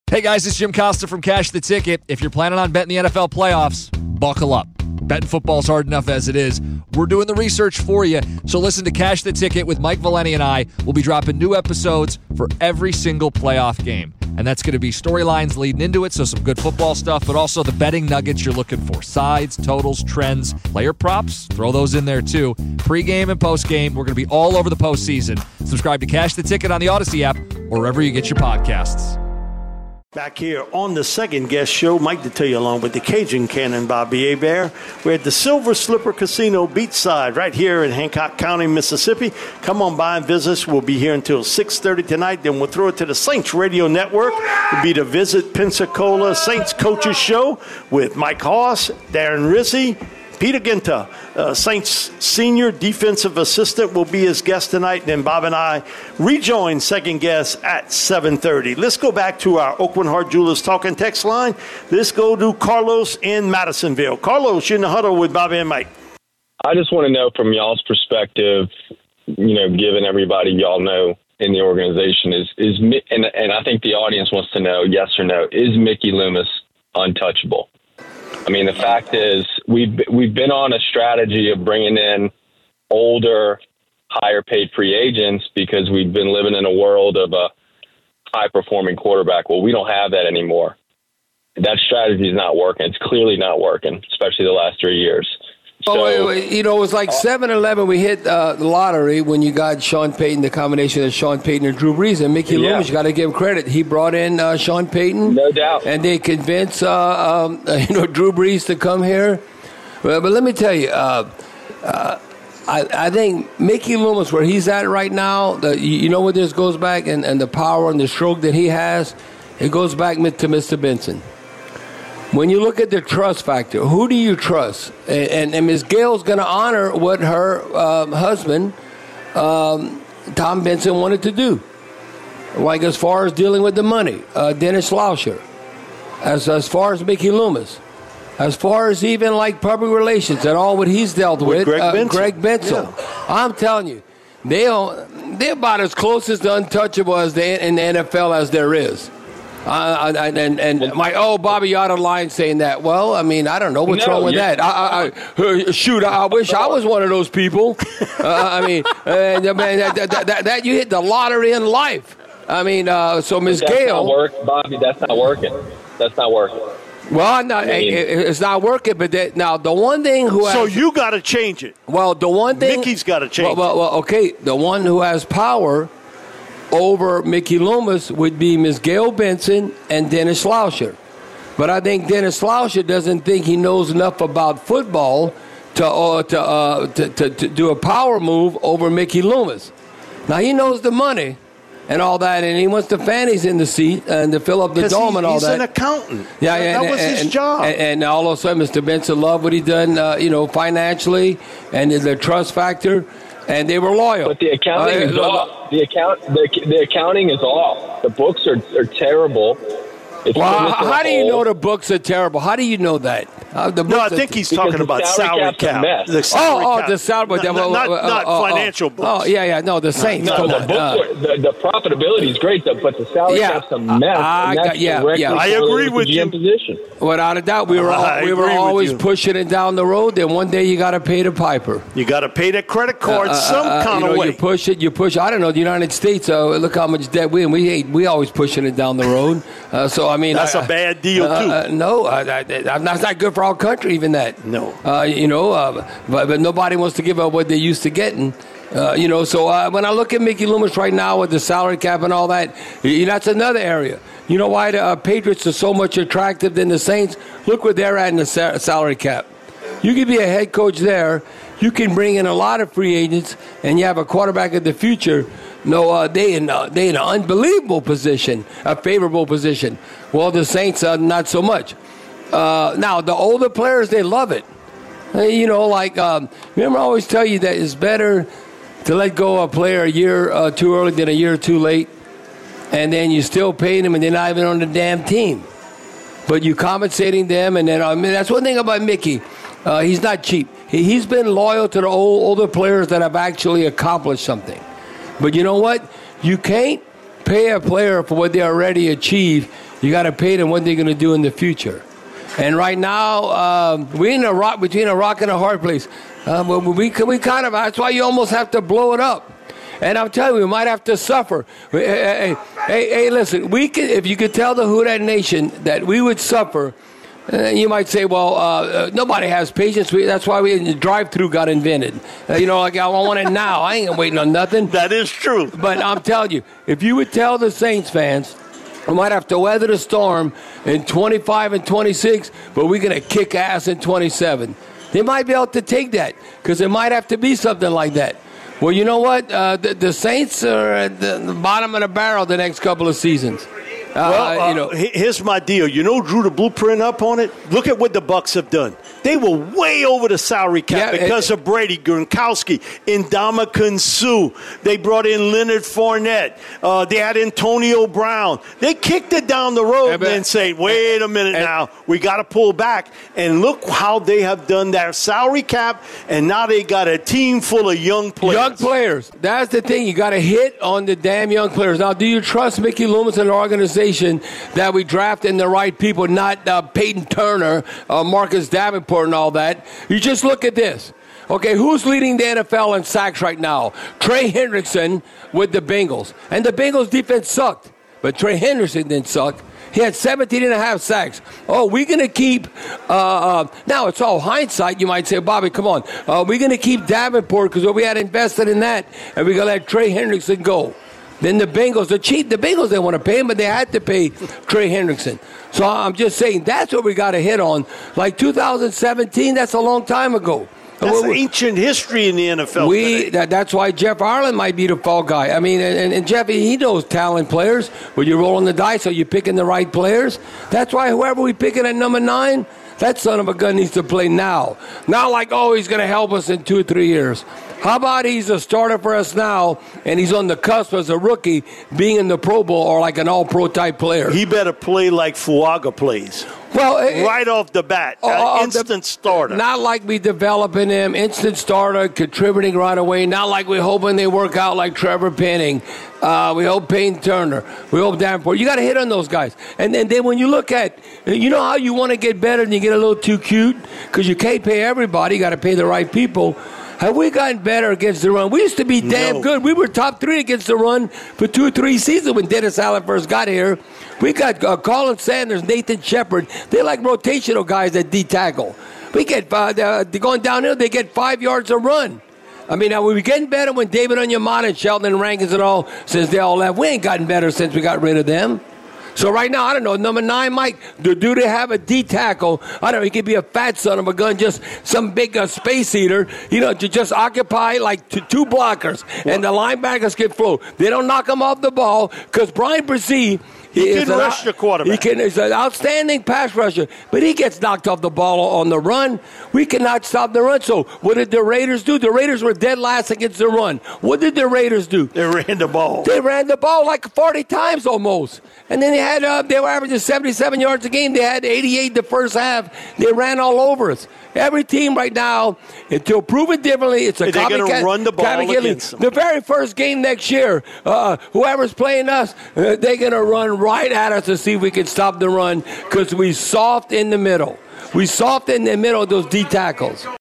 Hey guys, it's Jim Costa from Cash the Ticket. If you're planning on betting the NFL playoffs, buckle up. Betting football's hard enough as it is. We're doing the research for you. So listen to Cash the Ticket with Mike Valeni and I. We'll be dropping new episodes for every single playoff game. And that's going to be storylines leading into it, so some good football stuff, but also the betting nuggets you're looking for. Sides, totals, trends, player props, throw those in there too. Pre-game and post-game, we're going to be all over the postseason. Subscribe to Cash the Ticket on the Odyssey app or wherever you get your podcasts. Back here on the second guest show, Mike Detillier along with the Cajun Cannon, Bobby Hebert. We're at the Silver Slipper Casino Beachside right here in Hancock County, Mississippi. Come on by and visit us. We'll be here until 6:30 tonight. Then we'll throw it to the Saints Radio Network. It'll be the Visit Pensacola Saints Coaches Show with Mike Hoss, Darren Rizzi, Peter Ginta, Saints Senior Defensive Assistant, will be his guest tonight. Then Bob and I rejoin second guest at 7:30. Let's go back to our Oakland Heart Jewelers talking text line. Let's go to Carlos in Madisonville. Carlos, you're in the huddle with Bobby and Mike. I just want to know from y'all's perspective, given everybody y'all know in the organization, and I think the audience wants to know, yes or no, is Mickey Loomis untouchable? I mean, the fact is we've been on a strategy of bringing in older, higher-paid free agents because we've been living in a world of a high-performing quarterback. Well, we don't have that anymore. That strategy is not working. It's clearly not working, especially the last 3 years. It was like 7-11. We hit the lottery when you got Sean Payton, the combination of Sean Payton and Drew Brees. And Mickey Loomis, you got to give him credit. He brought in Sean Payton. No doubt. And they convinced, Drew Brees to come here. But let me tell you, I think Mickey Loomis, where he's at right now, where this goes back and the power and the stroke that he has, it goes back to Mr. Benson. When you look at the trust factor, who do you trust? And Ms. Gale's going to honor what her husband, Tom Benson, wanted to do. Like as far as dealing with the money, Dennis Lauscher. As far as Mickey Loomis. As far as even like public relations and all what he's dealt with Greg Benson. Yeah. I'm telling you, they're about as close as the untouchable as in the NFL as there is. Bobby, you're out of line saying that. Well, I mean, I don't know what's wrong with that. I wish I was one of those people. That you hit the lottery in life. I mean, so Ms. Gale. Bobby, that's not working. That's not working. Well, it's not working. But now the one thing so you got to change it. Well, the one thing Mickey's got to change. Well, okay. The one who has power over Mickey Loomis would be Ms. Gail Benson and Dennis Lauscher. But I think Dennis Lauscher doesn't think he knows enough about football to do a power move over Mickey Loomis. Now, he knows the money and all that, and he wants the fannies in the seat and to fill up the dome and all that. He's an accountant. Yeah, that was his job. And all of a sudden, Mr. Benson loved what he done, financially and the trust factor. And they were loyal. But the accounting is off. The accounting is off. The books are terrible. How do you know the books are terrible? How do you know that? I think he's talking about salary cap. The salary cap. Not financial books. Oh, yeah. No, the Saints. No, the profitability is great, but the salary cap's a mess. I agree with you. Position. Without a doubt, we were always pushing it down the road. Then one day you got to pay the piper. You got to pay that credit card some kind of way. You push. I don't know. The United States. Look how much debt we in. We always pushing it down the road. So I mean, that's a bad deal too. No, that's not good for our country. Even that. No. But nobody wants to give up what they used to getting. So when I look at Mickey Loomis right now with the salary cap and all that, that's another area. You know why the Patriots are so much attractive than the Saints? Look where they're at in the salary cap. You could be a head coach there. You can bring in a lot of free agents, and you have a quarterback of the future. No, they in an unbelievable position, a favorable position. Well, the Saints, not so much. Now, the older players, they love it. Remember I always tell you that it's better to let go of a player a year too early than a year too late. And then you still paying them, and they're not even on the damn team. But you compensating them, and then that's one thing about Mickey. He's not cheap. He's been loyal to the older players that have actually accomplished something. But you know what? You can't pay a player for what they already achieved You got to pay them what they're going to do in the future. And right now, we're in between a rock and a hard place. We kind of, that's why you almost have to blow it up. And I'm telling you, we might have to suffer. Hey, listen, if you could tell the Who Dat Nation that we would suffer, you might say, well, nobody has patience. That's why the drive-thru got invented. Like I want it now. I ain't waiting on nothing. That is true. But I'm telling you, if you would tell the Saints fans, we might have to weather the storm in 25 and 26, but we're going to kick ass in 27. They might be able to take that because it might have to be something like that. Well, you know what? The Saints are at the bottom of the barrel the next couple of seasons. Here's my deal. Who drew the blueprint up on it? Look at what the Bucs have done. They were way over the salary cap because of Brady, Gronkowski, Ndamukong Suh. They brought in Leonard Fournette. They had Antonio Brown. They kicked it down the road and then say, wait a minute now. We got to pull back. And look how they have done their salary cap, and now they got a team full of young players. Young players. That's the thing. You got to hit on the damn young players. Now, do you trust Mickey Loomis and the organization that we draft in the right people, not Peyton Turner, Marcus Davenport, and all that? You just look at this. Okay, who's leading the NFL in sacks right now? Trey Hendrickson with the Bengals. And the Bengals defense sucked, but Trey Hendrickson didn't suck. He had 17.5 sacks. Oh, we're going to keep, now it's all hindsight. You might say, Bobby, come on. We're going to keep Davenport because we had invested in that, and we're going to let Trey Hendrickson go. Then the Bengals, the Bengals didn't want to pay him, but they had to pay Trey Hendrickson. So I'm just saying that's what we got to hit on. Like 2017, that's a long time ago. That's ancient history in the NFL today. That's why Jeff Ireland might be the fall guy. I mean, and Jeff, he knows talent players. When you're rolling the dice, are you picking the right players? That's why whoever we picking at number 9, that son of a gun needs to play now. Not like, he's going to help us in 2 or 3 years. How about he's a starter for us now, and he's on the cusp as a rookie being in the Pro Bowl or like an all-pro type player? He better play like Fuaga plays. Well, right off the bat, instant starter. Not like we developing him, instant starter, contributing right away. Not like we're hoping they work out like Trevor Penning. We hope Payne Turner. We hope Davenport. You got to hit on those guys. And then when you look at, you know how you want to get better and you get a little too cute? Because you can't pay everybody. You got to pay the right people. Have we gotten better against the run? We used to be damn good. We were top 3 against the run for 2 or 3 seasons when Dennis Allen first got here. We got Colin Sanders, Nathan Shepard. They're like rotational guys that D-tackle. We get going downhill, they get 5 yards a run. I mean, are we getting better when David Onyemata and Sheldon Rankins and all, since they all left? We ain't gotten better since we got rid of them. So right now, I don't know, number 9, Mike, do they have a D-tackle? I don't know, he could be a fat son of a gun, just some big space eater, to just occupy like 2 blockers, and the linebackers can flow. They don't knock him off the ball because Brian Brzee, he can rush the quarterback. He's an outstanding pass rusher, but he gets knocked off the ball on the run. We cannot stop the run. So what did the Raiders do? The Raiders were dead last against the run. What did the Raiders do? They ran the ball. They ran the ball like 40 times almost. And then they were averaging 77 yards a game. They had 88 the first half. They ran all over us. Every team right now, until proven differently, it's a copycat. They're going to run the ball against them. The very first game next year, whoever's playing us, they're going to run right at us to see if we can stop the run because we soft in the middle. We soft in the middle of those D tackles.